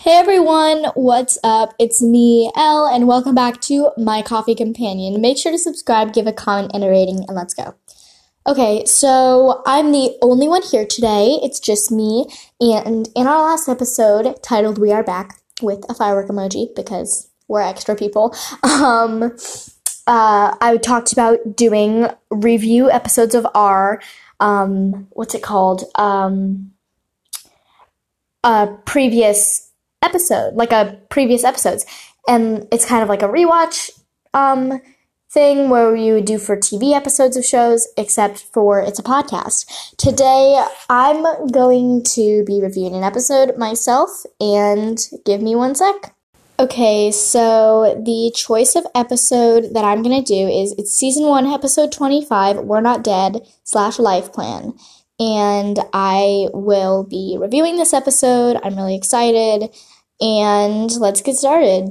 Hey everyone, what's up? It's me, Elle, and welcome back to My Coffee Companion. Make sure to subscribe, give a comment, and a rating, and let's go. Okay, so I'm the only one here today. It's just me, and in our last episode, titled We Are Back, with a firework emoji, because we're extra people, I talked about doing review episodes of our, previous episodes, and it's kind of like a rewatch thing where you would do for TV episodes of shows, except for it's a podcast. Today I'm going to be reviewing an episode myself, and give me one sec. Okay, so the choice of episode that I'm going to do is, it's season 1, episode 25, We're Not Dead / Life Plan. And I will be reviewing this episode. I'm really excited. And let's get started.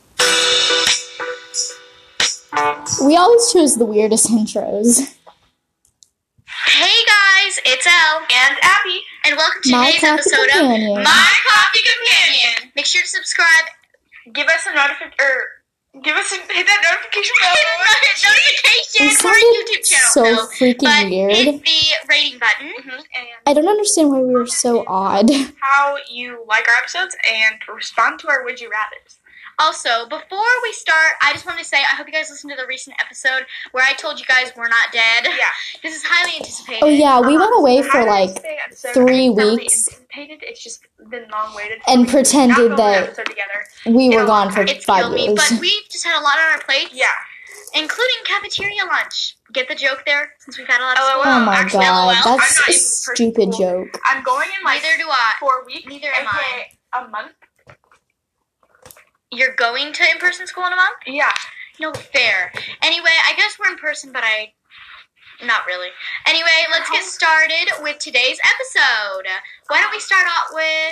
We always choose the weirdest intros. Hey guys, it's Elle and Abby, and welcome to today's episode of My Coffee Companion. Make sure to subscribe. Hit that notification bell. It for our YouTube channel. So freaking weird. Hit the rating button. And I don't understand why we were so odd. how you like our episodes and respond to our Would You Rathers. Also, before we start, I just wanted to say I hope you guys listened to the recent episode where I told you guys we're not dead. Yeah. This is highly anticipated. Oh yeah, we went away for How did I like say episode? 3 I felt weeks. anticipated. It's just been long waited. And Not pretended filming an that episode together. we were gone for It's 5 killed me, years. but we've just had a lot on our plates. Yeah. Including cafeteria lunch. Get the joke there, since we've had a lot of LOL. school. Oh my Actually, god, LOL. that's I'm not a even in person stupid school. joke. I'm going in like Neither do I. 4 weeks. Neither am I. A month. You're going to in-person school in a month? Yeah. No fair. Anyway, I guess we're in person, but not really. Anyway, let's get started with today's episode. Why don't we start out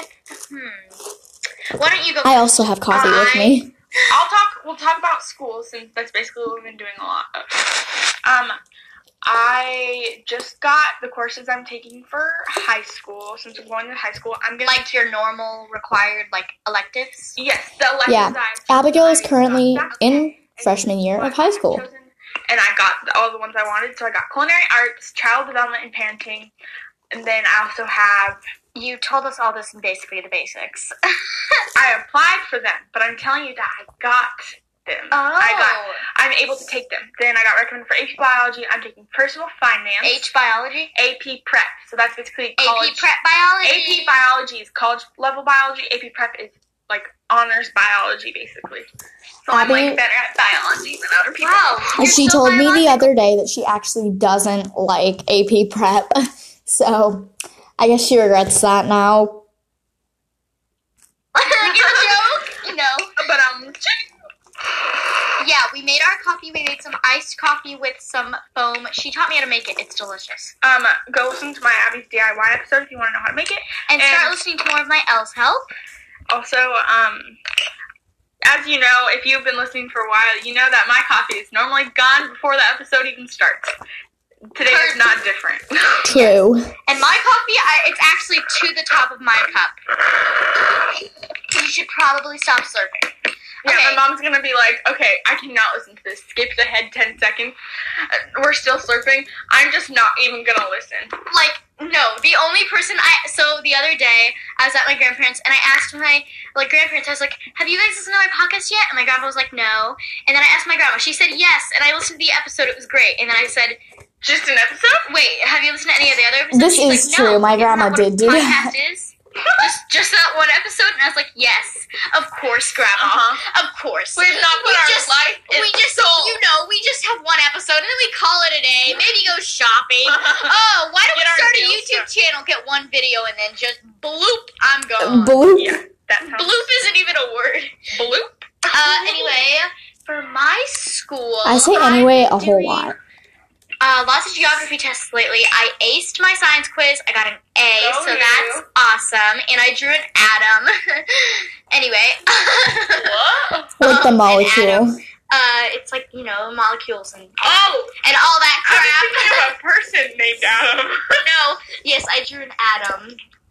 with, why don't you go I also have coffee with me. We'll talk about school, since that's basically what we've been doing a lot of. I just got the courses I'm taking for high school. Since I'm going to high school, I'm gonna like your normal required electives? yes, the electives. Yeah, I've Abigail is chosen. currently That's in okay. freshman year of high school. And I got all the ones I wanted. So I got culinary arts, child development, and parenting. And then I also have. You told us all this in basically the basics. I applied for them, but I'm telling you that I got them. Oh. I'm able to take them. Then I got recommended for AP Biology. I'm taking Personal Finance. H biology? AP Prep. So that's basically college. AP prep biology? AP Biology is college level biology. AP Prep is like honors biology, basically. So I'm Abby- better at biology than other people. Wow. And You're she so told me the biological. other day that she actually doesn't like AP Prep. So I guess she regrets that now. Get a joke? No. But Yeah, we made our coffee. We made some iced coffee with some foam. She taught me how to make it. It's delicious. go listen to my Abby's DIY episode if you want to know how to make it. And start listening to more of my Elle's Help. Also, as you know, if you've been listening for a while, you know that my coffee is normally gone before the episode even starts. Today is not different. True. And my coffee, it's actually to the top of my cup. You should probably stop slurping. Yeah, Okay. my mom's gonna be like, okay, I cannot listen to this. Skips ahead 10 seconds. We're still slurping. I'm just not even gonna listen. No, the only person so the other day, I was at my grandparents, and I asked my, grandparents, I was like, have you guys listened to my podcast yet? And my grandma was like, no. And then I asked my grandma, she said yes, and I listened to the episode, it was great. And then I said, Just an episode? wait, have you listened to any of the other episodes? This She's is like, no. true. My Isn't grandma that what did do a that. podcast is? Just that one episode? And I was like, yes, of course, Grandma. Of course. We have not put our life in we just have one episode, and then we call it a day. Maybe go shopping. Oh, why don't we Get our start a deals YouTube done. channel, get one video, and then just bloop, I'm gone. Bloop. Yeah, that sounds... Bloop isn't even a word. Bloop? Anyway, for my school, I say anyway a I'm whole doing, lot. Lots of geography tests lately. I aced my science quiz. I got an A, Go so you. that's awesome. And I drew an atom. Anyway. What? Like the an molecule. atom. It's like, molecules and Oh! and all that I crap. was thinking of a person named Adam. No, yes, I drew an atom.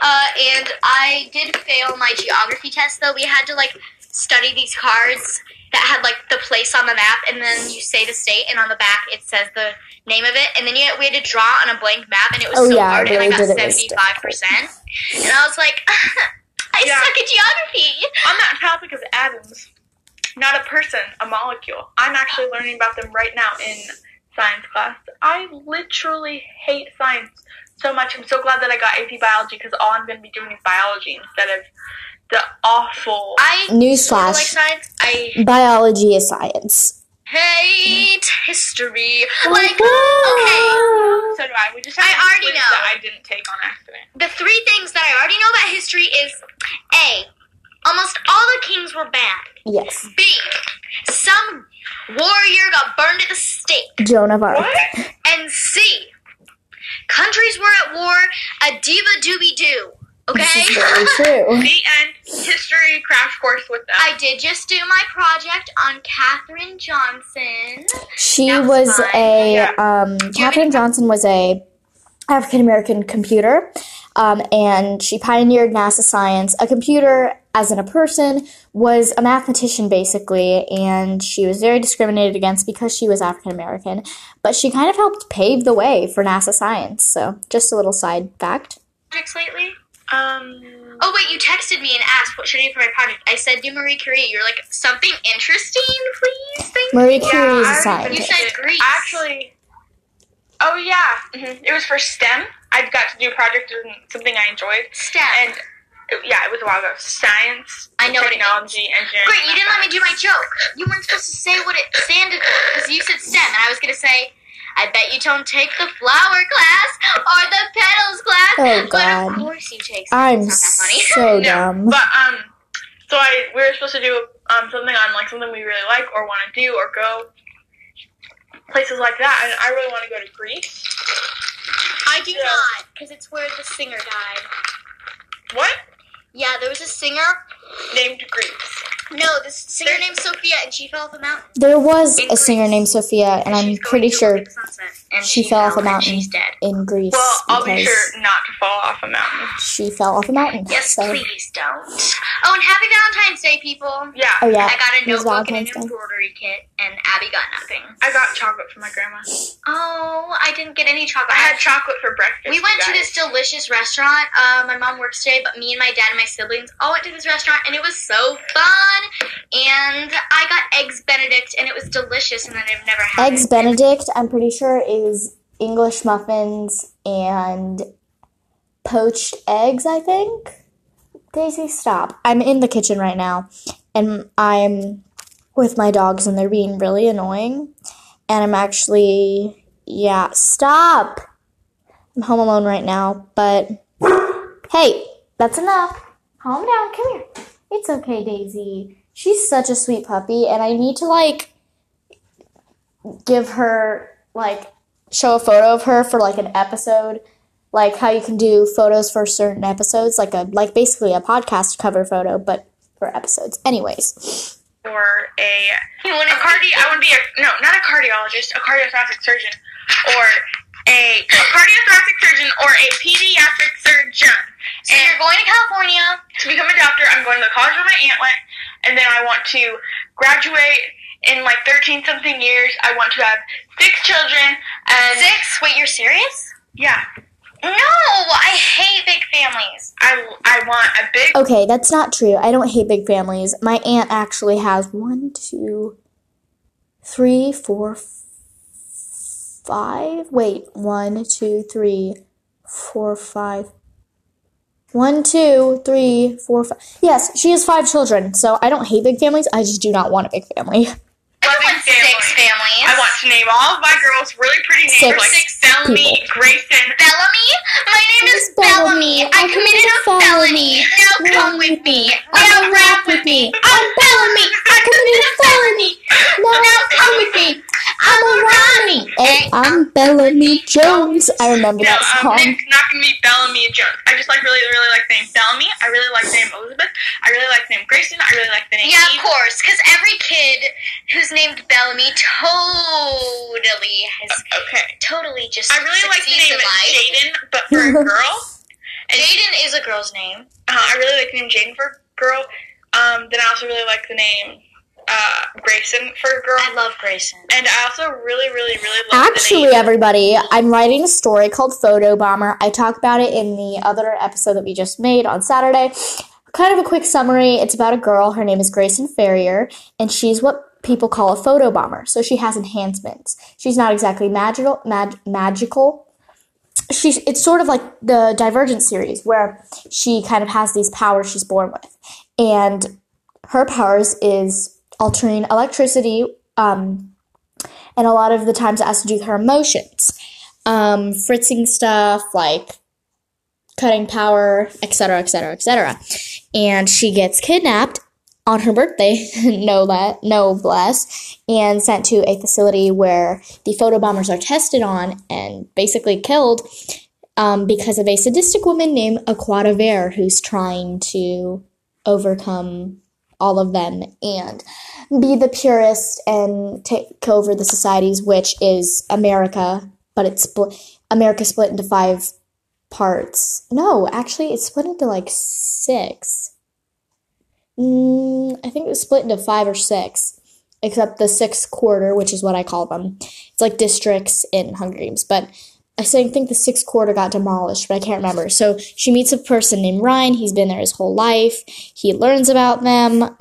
And I did fail my geography test, though. We had to, like, study these cards that had, like, the place on the map, and then you say the state, and on the back it says the name of it, and then we had to draw on a blank map, and it was hard, really and I got did it. 75%. And I was like, I suck at geography. On that topic of atoms, not a person, a molecule. I'm actually learning about them right now in science class. I literally hate science so much. I'm so glad that I got AP Biology because all I'm going to be doing is biology instead of the awful... I Newsflash. like science. Biology is science. Hate history. Like, okay. So do I. We just have I already quiz know. that I didn't take on accident. The three things that I already know about history is A, almost all the kings were bad. Yes. B, some warrior got burned at the stake. Joan of Arc. What? And C, countries were at war, a diva doobie doo. Okay? This is very true. The end. History crash course with them. I did just do my project on Katherine Johnson. She That was was fun. Katherine Johnson was a African-American computer, and she pioneered NASA science. A computer, as in a person, was a mathematician, basically, and she was very discriminated against because she was African-American, but she kind of helped pave the way for NASA science, so just a little side fact. Projects lately? Oh, wait, you texted me and asked what should I do for my project. I said do Marie Curie. You're like, something interesting, please? Thank Marie you. Curie is a I already scientist. You said Greece. Actually, oh yeah, it was for STEM. I got to do a project on something I enjoyed, STEM. and it was a while ago. Science, I know what it technology, engineering. Great, you didn't let me do my joke. You weren't supposed to say what it standed for, because you said STEM, and I was going to say, I bet you don't take the flower class or the petals class. Oh, But God. of course you take I'm It's not that funny. so No, dumb. but so we were supposed to do something on like something we really like or want to do or go places like that, and I really want to go to Greece. I do not, because it's where the singer died. What? Yeah, there was a singer. Named Greece. No, this singer named Sophia, and she fell off a mountain. There was In a singer Greece. named Sophia, and I'm She's going pretty to sure look at the sunset, and she fell off a and mountain she's dead. in Greece. Well, I'll be because sure not to fall off a mountain. she fell off a mountain. Yes, so. please don't. Oh, and happy Valentine's Day, people. Yeah. Oh, yeah. I got a It was notebook and an Valentine's Day. embroidery kit, and Abby got nothing. I got chocolate from my grandma. Oh, I didn't get any chocolate. I had chocolate for breakfast. We went to you this guys. delicious restaurant. My mom works today, but me and my dad and my siblings all went to this restaurant, and it was so fun. And I got Eggs Benedict, and it was delicious, and I've never had Eggs it. Benedict, I'm pretty sure, is English muffins and poached eggs, I think. Daisy, stop. I'm in the kitchen right now, and I'm with my dogs, and they're being really annoying. And I'm actually, stop. I'm home alone right now, but hey, that's enough. Calm down. Come here. It's okay, Daisy. She's such a sweet puppy, and I need to, give her, show a photo of her for, an episode, like how you can do photos for certain episodes, basically a podcast cover photo, but for episodes. Anyways. Or a cardiologist, a cardiothoracic surgeon, or a cardiothoracic surgeon, or a pediatric surgeon. So you're going to California. To become a doctor, I'm going to the college where my aunt went, and then I want to graduate in 13-something years. I want to have 6 children, and 6? Wait, you're serious? yeah, No, I hate big families. I want a big. Okay, that's not true. I don't hate big families. My aunt actually has 1, 2, 3, 4, 5. Wait, 1, 2, 3, 4, 5. 1, 2, 3, 4, 5. Yes, she has 5 children, so I don't hate big families. I just do not want a big family. I Loving want 6 families. I want to name all of my girls really pretty names 6 like Bellamy, people. Grayson. Bellamy? My name is Bellamy. I committed a felony. Now come with me. Now rap with me. I'm Bellamy. I committed a felony. Now come with me. I'm a Ronnie. And I'm Bellamy Jones. I remember that song. It's not going to be Bellamy Jones. I just really, really like the name Bellamy. I really like the name Elizabeth. I really like the name Grayson. I really like the name Yeah, Eve. of course, because every kid who's named Bellamy totally just I really like the succeeds name in life. Jaden, but for a girl. And Jaden is is a girl's name. I really like the name Jane for girl. Then I also really like the name Grayson for girl. I love Grayson. And I also really, really, really love Actually, the name. everybody, I'm writing a story called Photo Bomber. I talk about it in the other episode that we just made on Saturday. Kind of a quick summary. It's about a girl. Her name is Grayson Ferrier, and she's what people call a photo bomber. So she has enhancements. She's not exactly magical. It's sort of like the Divergent series, where she kind of has these powers she's born with. And her powers is altering electricity, and a lot of the times it has to do with her emotions. Fritzing stuff, like cutting power, etc., etc., etc. And she gets kidnapped on her birthday, no less, and sent to a facility where the photo bombers are tested on and basically killed because of a sadistic woman named Aquata Vare, who's trying to overcome all of them and be the purest and take over the societies, which is America, but it's America split into 5 parts. No, actually, it's split into like 6. I think it was split into 5 or 6, except the 6th quarter, which is what I call them. It's like districts in Hunger Games, but I think the 6th quarter got demolished, but I can't remember. So she meets a person named Ryan. He's been there his whole life. He learns about them,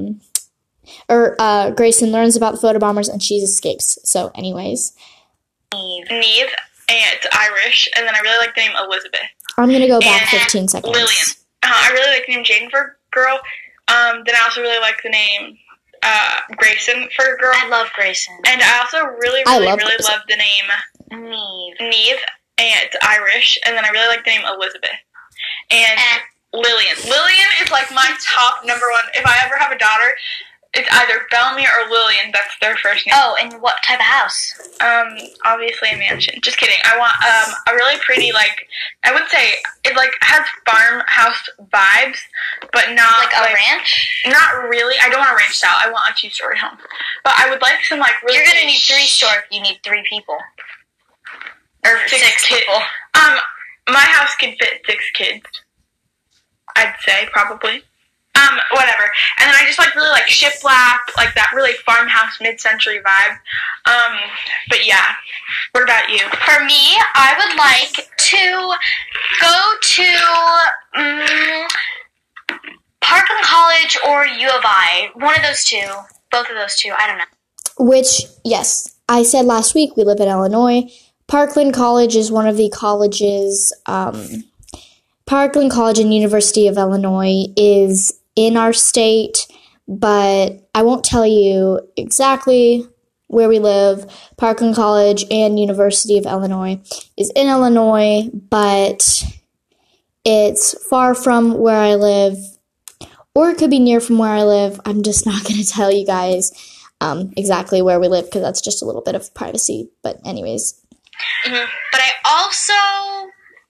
Grayson learns about the photo bombers, and she escapes. So anyways. Neve, and Irish, and then I really like the name Elizabeth. I'm going to go back 15 seconds. Lillian. I really like the name Jane for girl. Then I also really like the name Grayson for girl. I love Grayson. And I also really love the name Neve, and Irish, and then I really like the name Elizabeth. And Lillian. Lillian is like my top number one. If I ever have a daughter, it's either Bellamy or Lillian. That's their first name. Oh, and what type of house? Obviously a mansion. Just kidding. I want a really pretty, like, I would say it like has farmhouse vibes, but not like a ranch. Not really. I don't want a ranch style. I want a 2-story home. But I would like some like really. You're gonna need 3-story if you need 3 people. Or 6 people. My house could fit 6 kids. I'd say probably. Whatever. And then I just really like shiplap, like that really farmhouse mid-century vibe. But yeah. What about you? For me, I would like to go to Parkland College or U of I. One of those two. Both of those two. I don't know. Which, yes, I said last week we live in Illinois. Parkland College is one of the colleges. Parkland College and University of Illinois is in our state, but I won't tell you exactly where we live. Parkland College and University of Illinois is in Illinois, but it's far from where I live, or it could be near from where I live. I'm just not going to tell you guys exactly where we live because that's just a little bit of privacy. But anyways. Mm-hmm. But I also...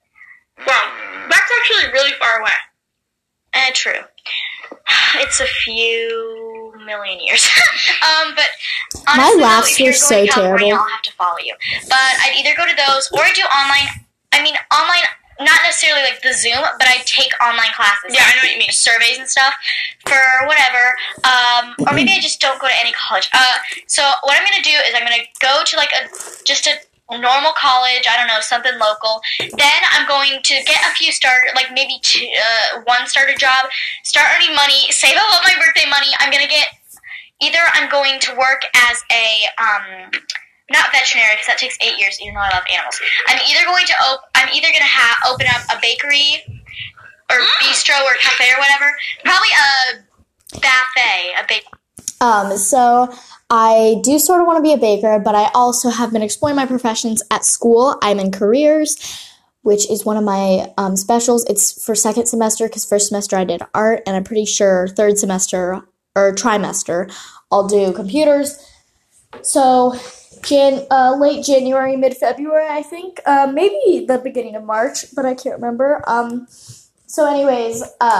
Wow, that's actually really far away. True. It's a few million years. But honestly, my laughs were so terrible. I'll have to follow you. But I'd either go to those or do online. I mean, online, not necessarily like the Zoom, but I'd take online classes. Yeah, I know what you mean. Surveys and stuff for whatever. Or maybe I just don't go to any college. So what I'm going to do is I'm going to go to like just a normal college, I don't know, something local. Then I'm going to get a few maybe 1 starter job, start earning money, save up all my birthday money. I'm going to work as a, not veterinary, because that takes 8 years, even though I love animals. I'm either going to open up a bakery, or bistro, or cafe, or whatever. Probably a buffet, a bakery. So I do sort of want to be a baker, but I also have been exploring my professions at school. I'm in careers, which is one of my specials. It's for 2nd semester because 1st semester I did art, and I'm pretty sure 3rd semester or trimester I'll do computers. So late January, mid-February, I think. Maybe the beginning of March, but I can't remember. So anyways,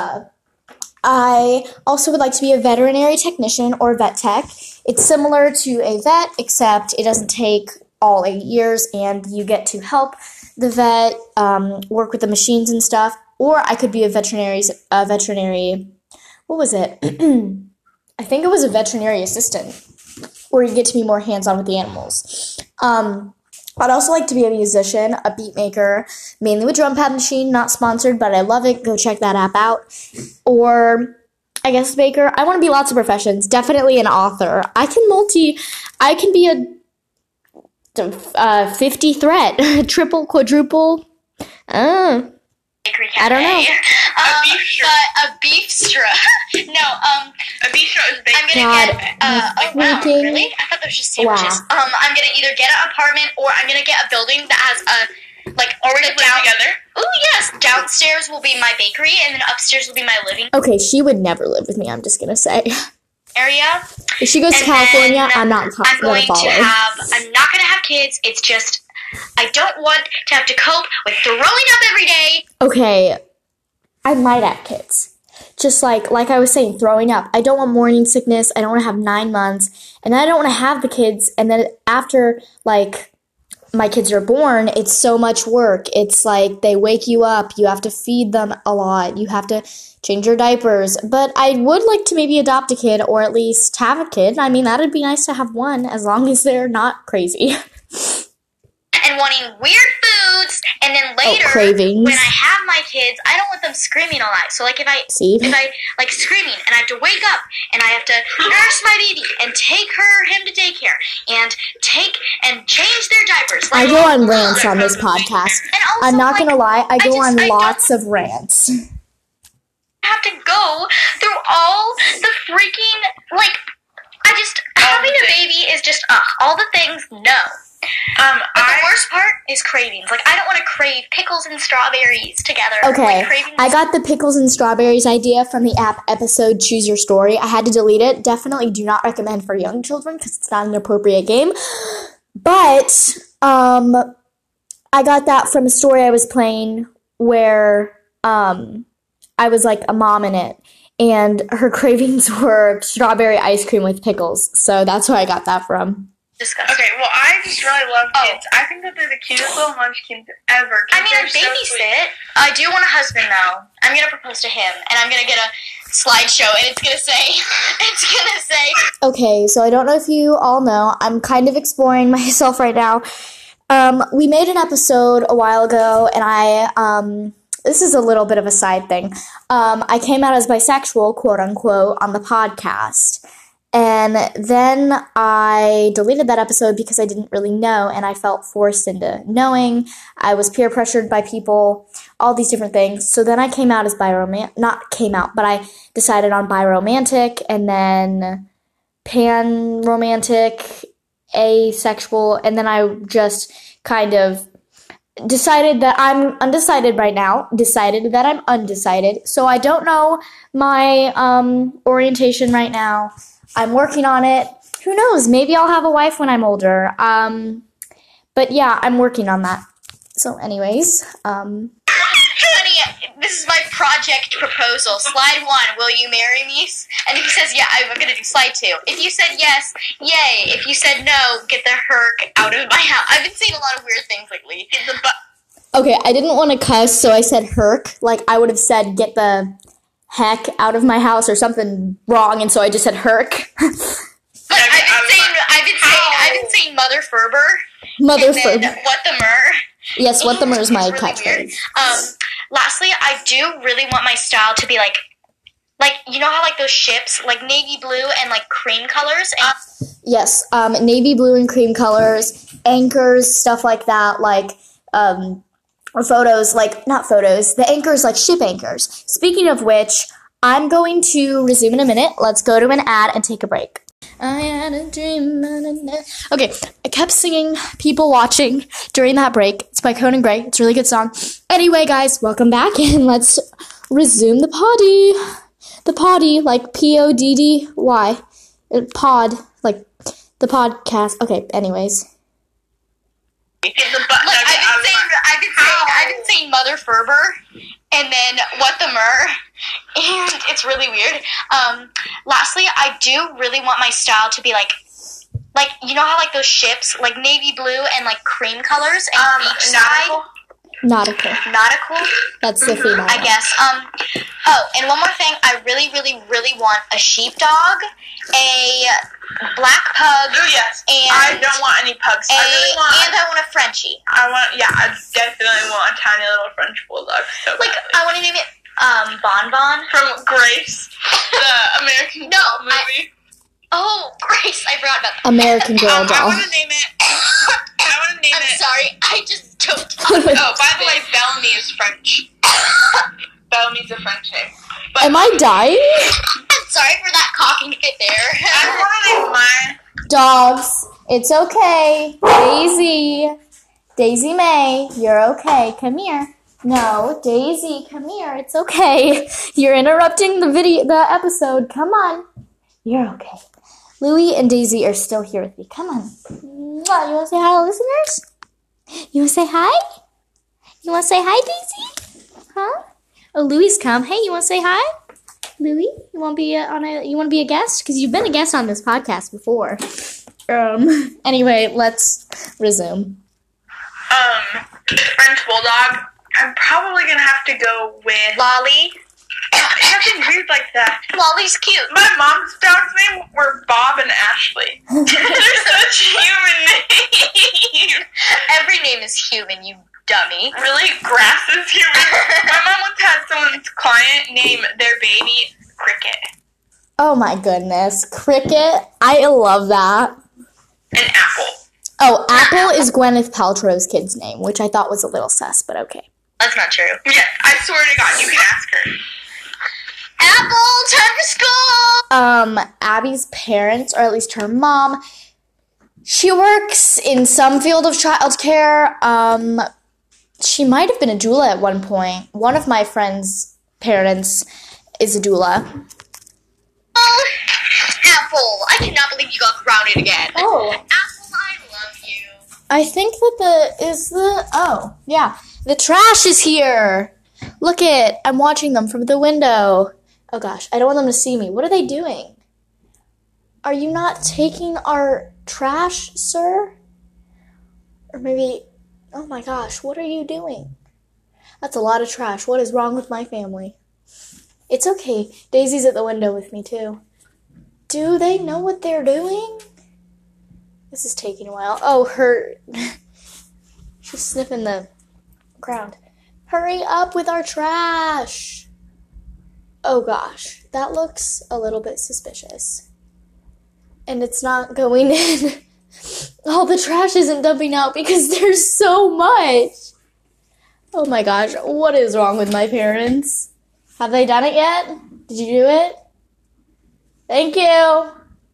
I also would like to be a veterinary technician or vet tech. It's similar to a vet, except it doesn't take all 8 years, and you get to help the vet work with the machines and stuff. or I could be a veterinary, what was it? I think it was a veterinary assistant, where you get to be more hands-on with the animals. I'd also like to be a musician, a beat maker, mainly with Drum Pad Machine, not sponsored, but I love it. Go check that app out. Or, I guess, baker. I want to be lots of professions. Definitely an author. I can be a 50 threat, triple, quadruple. Bakery I don't know. But a beef straw. No, A bistro is big. I'm gonna God, get. Oh wow, freaking- really? I thought that was just sandwiches. I'm gonna either get an apartment or I'm gonna get a building that has already live together. Oh yes, downstairs will be my bakery and then upstairs will be my living Okay, she would never live with me, I'm just going to say. area. If she goes to And California, then I'm not going to I'm follow. not gonna have kids. It's just I don't want to have to cope with throwing up every day. Okay, I might have kids. Just like I was saying, throwing up. I don't want morning sickness. I don't want to have 9 months. And then I don't want to have the kids. And then after, my kids are born, it's so much work. It's like they wake you up. You have to feed them a lot. You have to change your diapers. But I would like to maybe adopt a kid or at least have a kid. I mean, that'd be nice to have one as long as they're not crazy. And wanting weird foods, and then later, cravings. when I have my kids, I don't want them screaming all night. So, if I screaming, and I have to wake up, and I have to nurse my baby, and take him to daycare, and change their diapers. I go on rants on this podcast. And also, I'm not going to lie, I go on I lots of rants. have to go through all the freaking, having a baby is just, all the things, no. But the worst part is cravings. I don't want to crave pickles and strawberries together. Okay, Cravings. I got the pickles and strawberries idea from the app episode Choose Your Story. I had to delete it. Definitely do not recommend for young children because it's not an appropriate game. But I got that from a story I was playing where I was like a mom in it. And her cravings were strawberry ice cream with pickles. So that's where I got that from. Disgusting. Okay, well, I just really love kids. I think that they're the cutest little munchkins ever. I mean, They're I so babysit. sweet. I do want a husband, though. I'm going to propose to him, and I'm going to get a slideshow, and it's going to say, Okay, so I don't know if you all know, I'm kind of exploring myself right now. We made an episode a while ago, and this is a little bit of a side thing. I came out as bisexual, quote unquote, on the podcast. And then I deleted that episode because I didn't really know, and I felt forced into knowing. I was peer pressured by people, all these different things. So then I came out as not came out, but I decided on biromantic, and then panromantic, asexual, and then I just kind of decided that I'm undecided right now, decided that I'm undecided. So I don't know my orientation right now. I'm working on it. Who knows? Maybe I'll have a wife when I'm older. But yeah, I'm working on that. So anyways, honey, this is my project proposal. Slide 1, will you marry me? And if he says, yeah, I'm going to do slide 2. If you said yes, yay. If you said no, get the herc out of my house. I've been seeing a lot of weird things lately. okay, I didn't want to cuss, so I said herc. I would have said get the heck out of my house or something wrong, and so I just said herc. But I've been saying Mother Ferber. Mother and then Ferber. What the Mer. Yes, what the Mer is my It's really catchphrase. Lastly, I do really want my style to be you know how those ships, navy blue and cream colors? And Yes, navy blue and cream colors, anchors, stuff like that, photos, not photos, the anchors, ship anchors. Speaking of which, I'm going to resume in a minute. Let's go to an ad and take a break. I had a dream. Okay, I kept singing People Watching during that break. It's by Conan Gray. It's a really good song. Anyway, guys, welcome back, and let's resume the potty. The potty, Poddy. Pod, the podcast. Okay, anyways. I've been saying Mother Ferber, and then what the Mer, and it's really weird. Lastly, I do really want my style to be you know how those ships, navy blue and cream colors and beachside. Nautical. Nautical, That's the female. I guess. And one more thing. I really, really, really want a sheepdog, a black pug. Oh, yes. And I don't want any pugs. I want a Frenchie. I definitely want a tiny little French bulldog. So Like, badly. I want to name it Bon Bon. From Grace, the American Doll movie. Oh, Grace, I forgot about that. American Girl I doll. want to name it. I'm sorry, I just don't talk. Oh, by the way, Bellamy is French. Bellamy's a French name. But Am I dying? I'm sorry for that coughing fit there. I want to name mine. Dogs, it's okay. Daisy May, you're okay. Come here. No, Daisy, come here. It's okay. You're interrupting the episode. Come on. You're okay. Louie and Daisy are still here with me. Come on. Mwah. You want to say hi to listeners? You want to say hi? You want to say hi, Daisy? Huh? Oh, Louie's come. Hey, you want to say hi? Louie, you want to be a guest? Because you've been a guest on this podcast before. Anyway, let's resume. French bulldog. I'm probably gonna have to go with Lolly. nothing weird like that. Lolly's cute. My mom's dog's name were Bob and Ashley. They're such human names. Every name is human, you dummy. Really, grass is human. My mom once had someone's client name their baby Cricket. Oh my goodness. Cricket. I love that. And Apple. Oh, Apple is Gwyneth Paltrow's kid's name, which I thought was a little sus, but okay. That's not true. Yeah, I swear to God, you can ask her. Apple, time for school! Abby's parents, or at least her mom, she works in some field of childcare. She might have been a doula at one point. One of my friend's parents is a doula. Oh, Apple, I cannot believe you got grounded again. Oh. Apple, I love you. I think that the trash is here. Look it, I'm watching them from the window. Oh gosh, I don't want them to see me. What are they doing? Are you not taking our trash, sir? Or maybe, oh my gosh, what are you doing? That's a lot of trash. What is wrong with my family? It's okay. Daisy's at the window with me too. Do they know what they're doing? This is taking a while. Oh, she's sniffing the ground. Hurry up with our trash. Oh gosh, that looks a little bit suspicious. And it's not going in. All the trash isn't dumping out because there's so much. Oh my gosh, what is wrong with my parents? Have they done it yet? Did you do it? Thank you.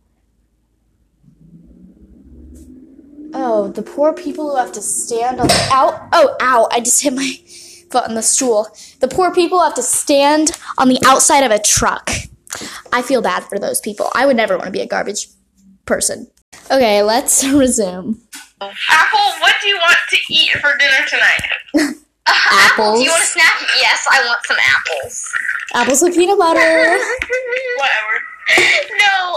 Oh, the poor people who have to stand on the ow, I just hit my foot on the stool. The poor people who have to stand on the outside of a truck. I feel bad for those people. I would never want to be a garbage person. Okay, let's resume. Apple, what do you want to eat for dinner tonight? Apples. Do you want a snack? Yes, I want some apples. Apples with peanut butter. Whatever. No,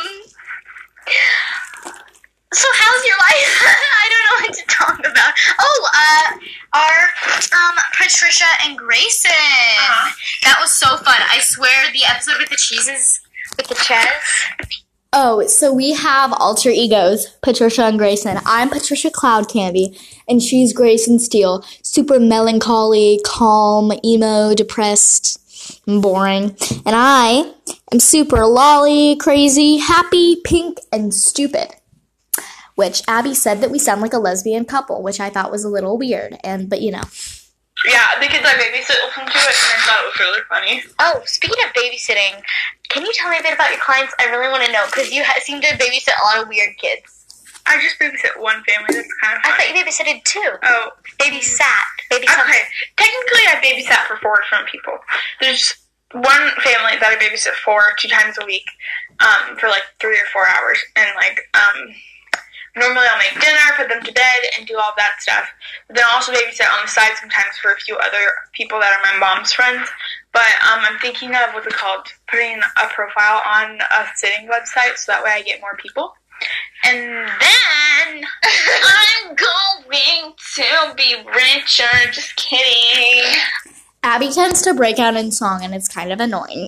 so how's your life? I don't know what to talk about. Oh, our Patricia and Grayson. That was so fun. I swear the episode with the cheeses, with the Ches. Oh, so we have alter egos, Patricia and Grayson. I'm Patricia Cloud Candy, and she's Grayson Steele. Super melancholy, calm, emo, depressed, and boring. And I am super lolly, crazy, happy, pink, and stupid. Which Abby said that we sound like a lesbian couple, which I thought was a little weird. But you know. Yeah, the kids I babysit listened to it, and I thought it was really funny. Oh, speaking of babysitting, can you tell me a bit about your clients? I really want to know, because you seem to babysit a lot of weird kids. I just babysit one family. That's kind of funny. I thought you babysitted two. Oh. Babysat. Okay. Technically, I babysat for 4 different people. There's one family that I babysit for 2 times a week, for like 3 or 4 hours, and normally I'll make dinner, put them to bed, and do all of that stuff. But then I'll also babysit on the side sometimes for a few other people that are my mom's friends. But I'm thinking of, putting a profile on a sitting website so that way I get more people. And then I'm going to be richer. Just kidding. Abby tends to break out in song, and it's kind of annoying.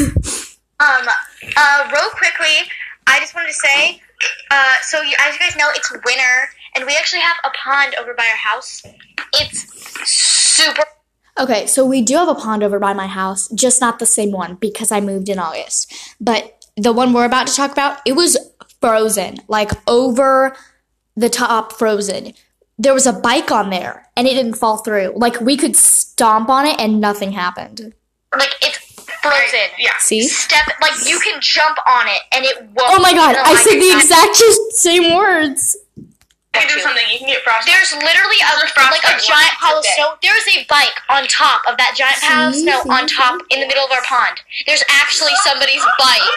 Real quickly, I just wanted to say, as you guys know, it's winter, and we actually have a pond over by our house. It's super. Okay, so we do have a pond over by my house, just not the same one because I moved in August. But the one we're about to talk about, it was frozen, like over the top frozen. There was a bike on there, and it didn't fall through. Like, we could stomp on it, and nothing happened. Like, it's frozen. Yeah. See? You can jump on it, and it won't. Oh my god, I said the exact same words. You can do something. You can get frostbite. There's literally a giant pile of snow. There's a bike on top of that giant pile of snow on top in the middle of our pond. There's actually somebody's bike.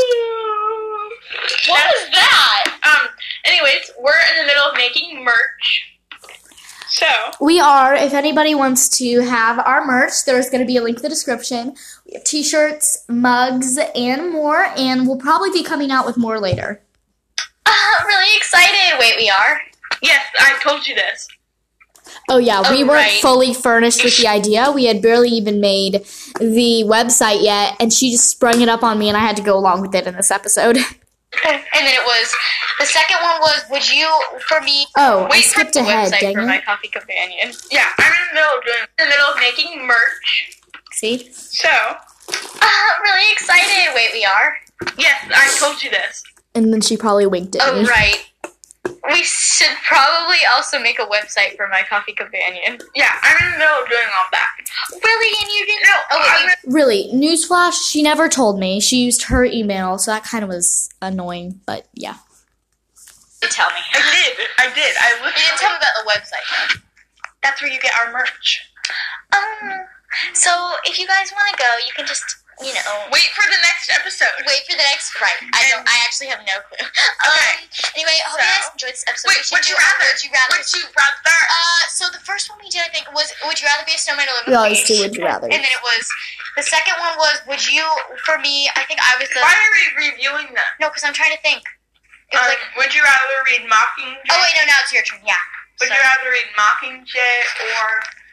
What was that? Anyways, we're in the middle of making merch. So We are. If anybody wants to have our merch, there's going to be a link in the description. We have t-shirts, mugs, and more, and we'll probably be coming out with more later. Really excited. Wait, we are? yes, I told you this. Oh yeah, we Oh, weren't right. fully furnished with the idea. We had barely even made the website yet, and she just sprung it up on me, and I had to go along with it in this episode. And then it was, the second one was, would you, for me, Oh, I wait for skipped the ahead, website dang for my it. coffee companion. Yeah, I'm in the middle of making merch. See? So Really excited. Wait, we are? yes, I told you this. And then she probably winked at me. Oh, right. We should probably also make a website for my coffee companion. Yeah, I'm in the middle of doing all that. Really? And you didn't? No, Oh, wait, Really, newsflash, she never told me. She used her email, so that kind of was annoying, but yeah. you didn't tell me. I did. You didn't tell me about the website, though. That's where you get our merch. So if you guys want to go, you can just, Wait for the next episode. wait for the next, right. I actually have no clue. Anyway, I hope you guys enjoyed this episode. Wait, We should would you do a rather? Would you rather? Would you rather? So the first one we did, I think, was would you rather be a snowman or live We with always me? do Would You Rather. And then it was, the second one was, would you, for me, I think I was the, Why are we reviewing them? no, because I'm trying to think. It was like, Would you rather read Mockingjay? oh wait, no, now it's your turn, yeah. Would you rather read Mockingjay or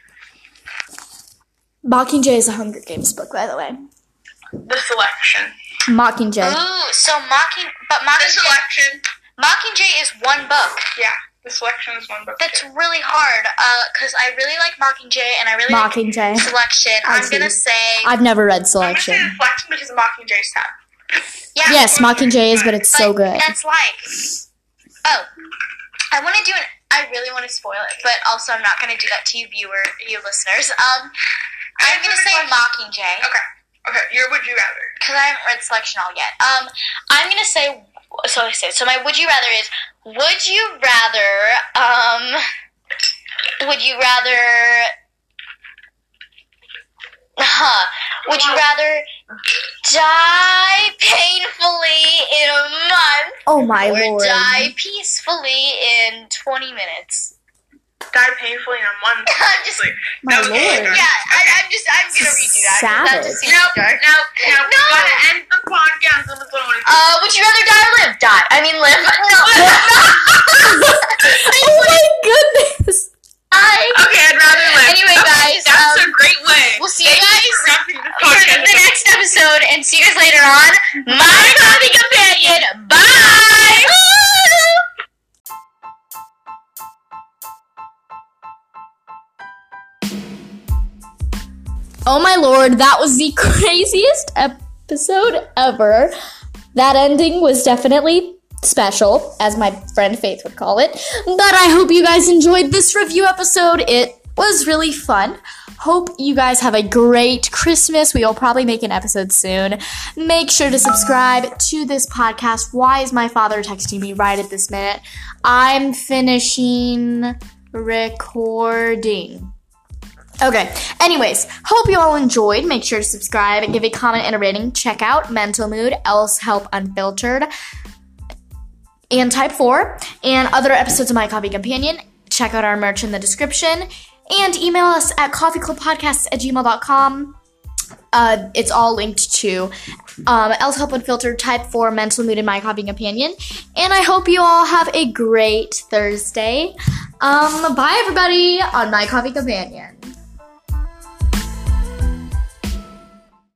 Mockingjay is a Hunger Games book, by the way. The Selection? Mockingjay. Ooh, so The Mockingjay, Selection. Mockingjay is one book. Yeah, The Selection is one book. That's too. really hard, because I really like Mockingjay, and I really like Mockingjay. Selection. I I'm gonna see. say, I've never read I'm going to say Selection. The Selection because Mockingjay's sad. yeah. Yes, Mockingjay is, but it's so But good. That's like, oh, I want to do I really want to spoil it, but also I'm not going to do that to you listeners. I'm going to say Mockingjay, Okay, would you rather? because I haven't read Selection all yet. I'm going to say, so my would you rather is, would you rather would you rather die painfully in a month Oh my or lord. die peacefully in 20 minutes? Die painfully in a month. I'm just- My Okay, lord. okay. Yeah, I'm gonna redo that. 'cause that Savage. just seems No, dark. no, we gotta end the podcast. Would you rather die or live? Die. I mean live. No. Oh my goodness. Die. Okay, I'd rather live. Anyway, guys, that's a great way. We'll see you Thank guys for wrapping this for podcast the next episode, and see you guys later on My Coffee Companion. Bye! Oh my lord, that was the craziest episode ever. That ending was definitely special, as my friend Faith would call it. But I hope you guys enjoyed this review episode. It was really fun. Hope you guys have a great Christmas. We will probably make an episode soon. Make sure to subscribe to this podcast. Why is my father texting me right at this minute? I'm finishing recording. Okay, anyways, hope you all enjoyed. Make sure to subscribe and give a comment and a rating. Check out Mental Mood, Else Help Unfiltered, and Type 4, and other episodes of My Coffee Companion. Check out our merch in the description, and email us at coffeeclubpodcasts@gmail.com. It's all linked to Else Hope Unfiltered Type 4 Mental Mood and My Coffee Companion. And I hope you all have a great Thursday. Bye everybody on My Coffee Companion.